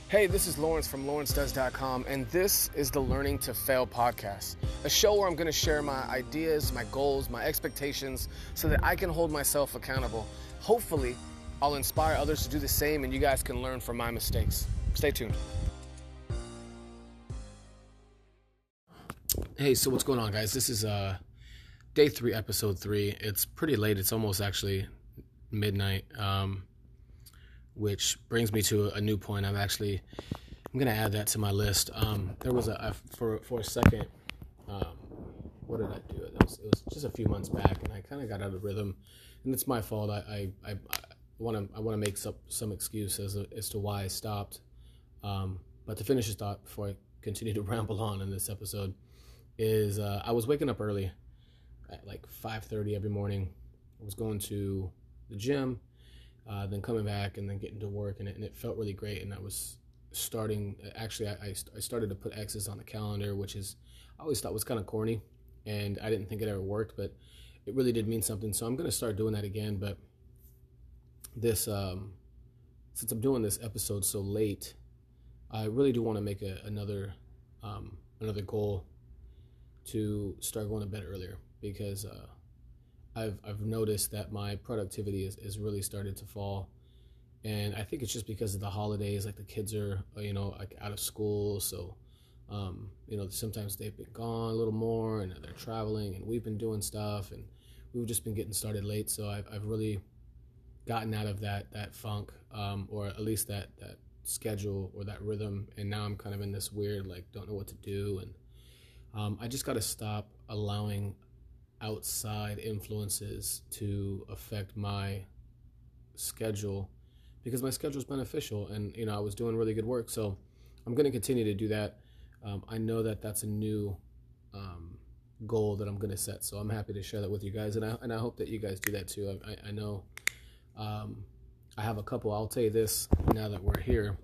Hey, this is Lawrence from lawrencedoes.com, and this is the Learning to Fail podcast, a show where I'm going to share my ideas, my goals, my expectations, so that I can hold myself accountable. Hopefully, I'll inspire others to do the same, and you guys can learn from my mistakes. Stay tuned. Hey, so what's going on, guys? This is day 3, episode 3. It's pretty late. It's almost actually midnight. Which brings me to a new point. I'm going to add that to my list. There was for a second, what did I do? It was just a few months back, and I kind of got out of rhythm, and it's my fault. I want to make some excuse as to why I stopped. But to finish this thought before I continue to ramble on in this episode is I was waking up early at like 5:30 every morning. I was going to the gym. Then coming back and then getting to work, and it felt really great. And I was starting, actually, I started to put X's on the calendar, which I always thought was kind of corny, and I didn't think it ever worked, but it really did mean something. So I'm going to start doing that again. But this, since I'm doing this episode so late, I really do want to make another goal to start going to bed earlier, because I've noticed that my productivity is really started to fall, and I think it's just because of the holidays. Like the kids are like out of school, so sometimes they've been gone a little more, and they're traveling, and we've been doing stuff, and we've just been getting started late. So I've really gotten out of that funk, or at least that schedule or that rhythm, and now I'm kind of in this weird, like, don't know what to do, and I just got to stop allowing outside influences to affect my schedule, because my schedule is beneficial, and I was doing really good work. So I'm going to continue to do that. I know that that's a new goal that I'm going to set, so I'm happy to share that with you guys, and I hope that you guys do that too. I know I have a couple. I'll tell you this now that we're here.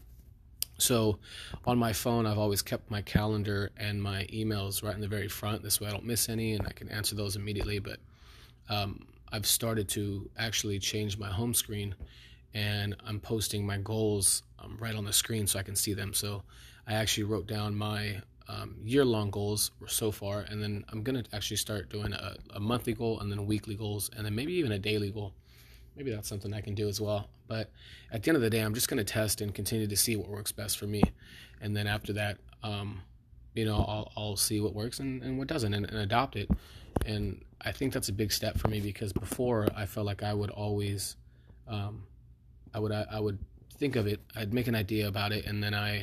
So on my phone, I've always kept my calendar and my emails right in the very front. This way I don't miss any, and I can answer those immediately. But I've started to actually change my home screen, and I'm posting my goals right on the screen so I can see them. So I actually wrote down my year-long goals so far, and then I'm going to actually start doing a monthly goal, and then weekly goals, and then maybe even a daily goal. Maybe that's something I can do as well. But at the end of the day, I'm just going to test and continue to see what works best for me. And then after that, I'll see what works and what doesn't, and adopt it. And I think that's a big step for me, because before I felt like I would always, I would think of it, I'd make an idea about it, and then I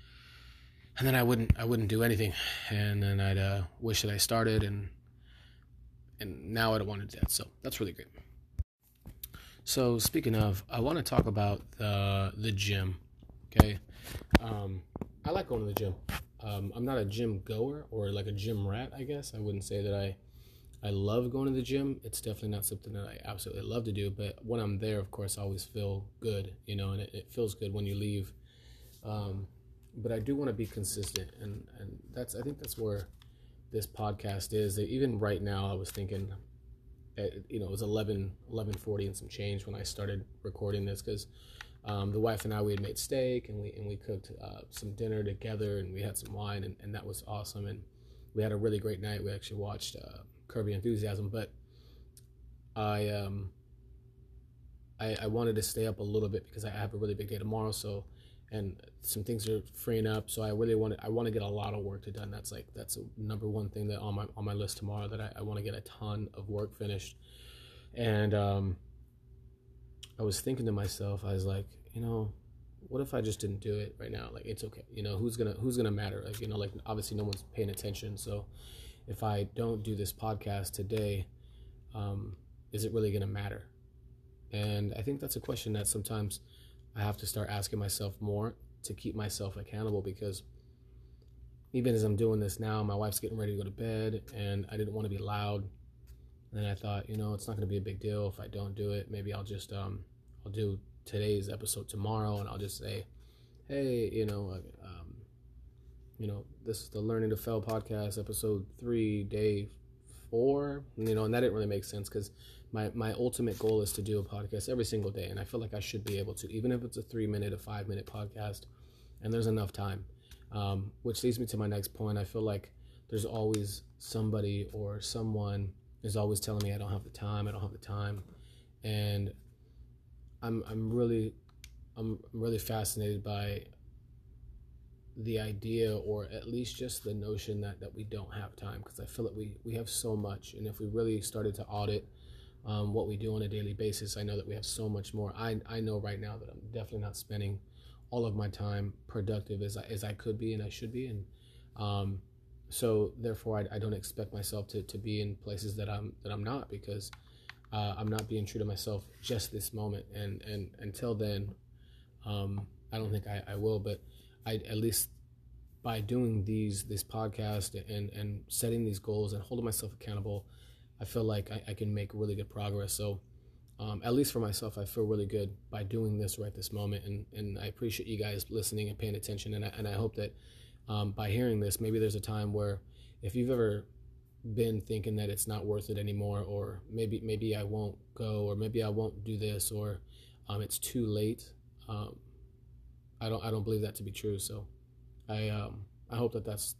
wouldn't do anything. And then I'd wish that I started, and now I don't want to do that. So that's really great. So speaking of, I want to talk about the gym. Okay, I like going to the gym. I'm not a gym goer or like a gym rat, I guess. I wouldn't say that I love going to the gym. It's definitely not something that I absolutely love to do. But when I'm there, of course, I always feel good, and it feels good when you leave. But I do want to be consistent, and I think that's where this podcast is. Even right now, I was thinking, it was 11:40 and some change when I started recording this, because the wife and I, we had made steak, and we cooked some dinner together, and we had some wine, and that was awesome, and we had a really great night. We actually watched Curb Your Enthusiasm, but I wanted to stay up a little bit because I have a really big day tomorrow, and some things are freeing up, so I want to get a lot of work done. That's a number one thing that on my list tomorrow, that I want to get a ton of work finished. And I was thinking to myself, I was like, what if I just didn't do it right now? Like, it's okay. Who's gonna matter? Like, obviously no one's paying attention. So if I don't do this podcast today, is it really gonna matter? And I think that's a question that sometimes I have to start asking myself more to keep myself accountable, because even as I'm doing this now, my wife's getting ready to go to bed, and I didn't want to be loud. And then I thought, it's not going to be a big deal if I don't do it. Maybe I'll just, I'll do today's episode tomorrow, and I'll just say, hey, this is the Learning to Fail podcast, episode 3, day 4, and that didn't really make sense, because my ultimate goal is to do a podcast every single day, and I feel like I should be able to, even if it's a 3-minute, a 5-minute podcast. and there's enough time. Which leads me to my next point. I feel like there's always somebody or someone is always telling me I don't have the time, and I'm really fascinated by the idea, or at least just the notion that we don't have time, because I feel that we have so much, and if we really started to audit what we do on a daily basis, I know that we have so much more. I know right now that I'm definitely not spending all of my time productive as I could be and I should be, and so therefore I don't expect myself to be in places that I'm not, because I'm not being true to myself just this moment, and until then, I don't think I will. But I, at least by doing this podcast and setting these goals and holding myself accountable, I feel like I can make really good progress. So at least for myself, I feel really good by doing this right this moment, and I appreciate you guys listening and paying attention, and I hope that by hearing this, maybe there's a time where if you've ever been thinking that it's not worth it anymore, or maybe I won't go, or maybe I won't do this, or it's too late. I don't believe that to be true. So I hope that's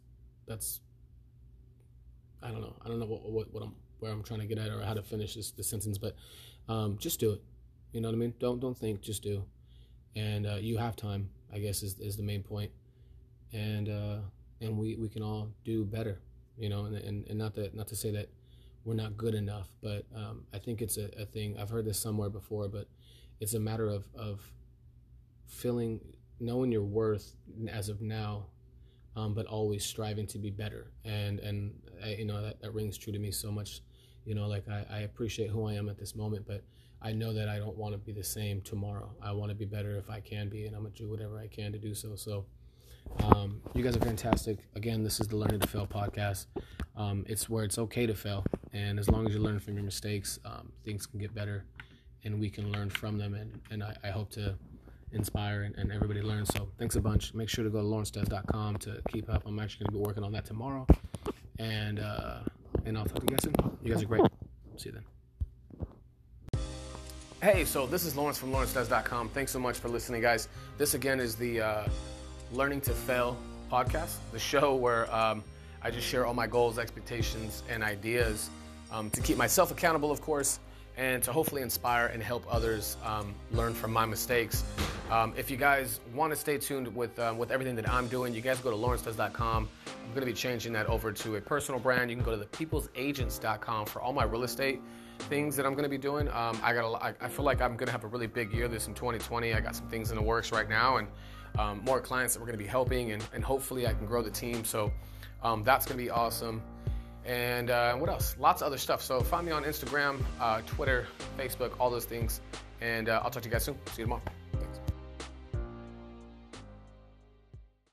I don't know where I'm trying to get at, or how to finish this sentence, but just do it. You know what I mean? Don't think, just do. And you have time, I guess, is the main point. And we can all do better, you know, and not to say that we're not good enough, but I think it's a thing. I've heard this somewhere before, but it's a matter of knowing your worth as of now, but always striving to be better. And I, you know, that rings true to me so much. You know, like I appreciate who I am at this moment, but I know that I don't want to be the same tomorrow. I want to be better if I can be, and I'm going to do whatever I can to do so. So you guys are fantastic. Again, this is the Learning to Fail podcast. It's where it's okay to fail, and as long as you learn from your mistakes, things can get better, and we can learn from them, and I hope to inspire and everybody learn. So thanks a bunch. Make sure to go to lawrencetez.com to keep up. I'm actually going to be working on that tomorrow, and I'll talk to you guys soon. You guys are great. See you then. Hey, so this is Lawrence from lawrencetez.com. Thanks so much for listening, guys. This again is the Learning to Fail podcast, the show where I just share all my goals, expectations, and ideas to keep myself accountable, of course, and to hopefully inspire and help others learn from my mistakes. If you guys want to stay tuned with everything that I'm doing, you guys go to lawrencetez.com. I'm going to be changing that over to a personal brand. You can go to thepeoplesagents.com for all my real estate things that I'm going to be doing. I feel like I'm going to have a really big year this in 2020. I got some things in the works right now, and more clients that we're going to be helping, and hopefully I can grow the team. So that's going to be awesome. And what else? Lots of other stuff. So find me on Instagram, Twitter, Facebook, all those things. And I'll talk to you guys soon. See you tomorrow.